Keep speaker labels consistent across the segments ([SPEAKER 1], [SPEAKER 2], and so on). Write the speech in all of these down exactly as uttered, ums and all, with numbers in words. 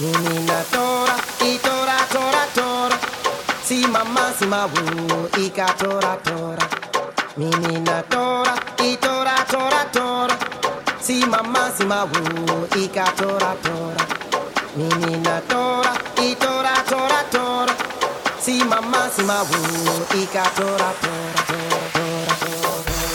[SPEAKER 1] Menina tora, e tora, tora, tora. Si mamma si ma wu, ika tora, tora. Menina tora, e tora, tora, tora. Si mamma si ma wu, ika tora, tora. Menina tora, e tora, tora, tora. Si mamma si ma wu, ika tora, tora, tora, tora, tora.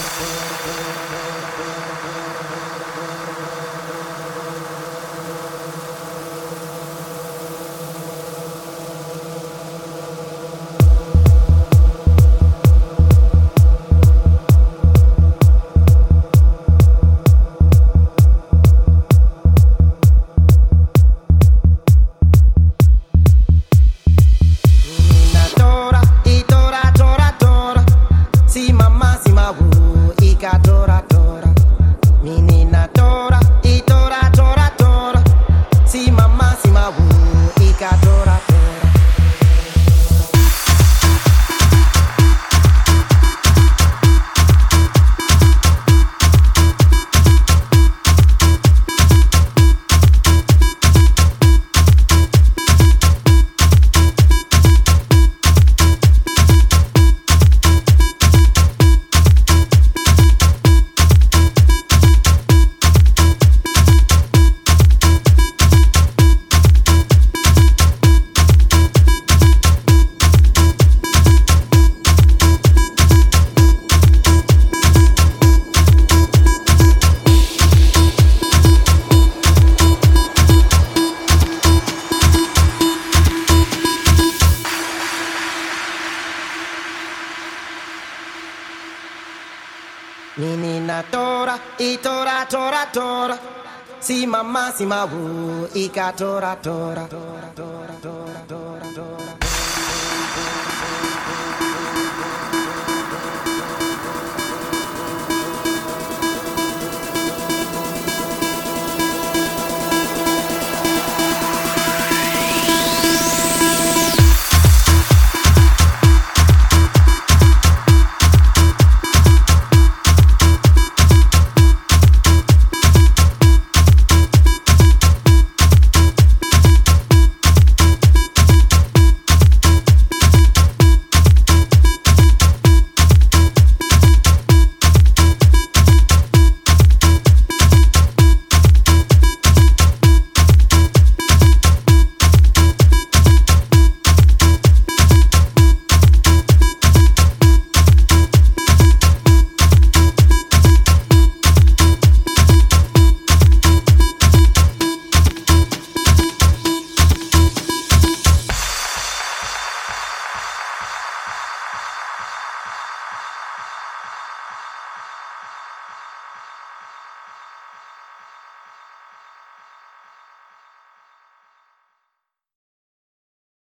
[SPEAKER 1] Menina tora, e tora, tora, tora. Si mamma si ma wu, ika tora, tora, tora, tora, tora, tora, tora.